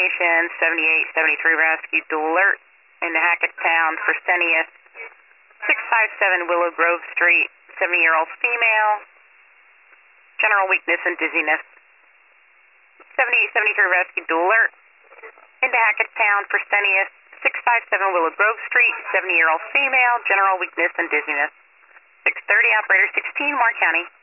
information, 7873 rescue alert into Hackettstown, Fresenius, 657 Willow Grove Street, 70-year-old female, general weakness and dizziness. 7873 rescue alert into Hackettstown, Fresenius, 657 Willow Grove Street, 70-year-old female, general weakness and dizziness. 630, operator 16, Moore County.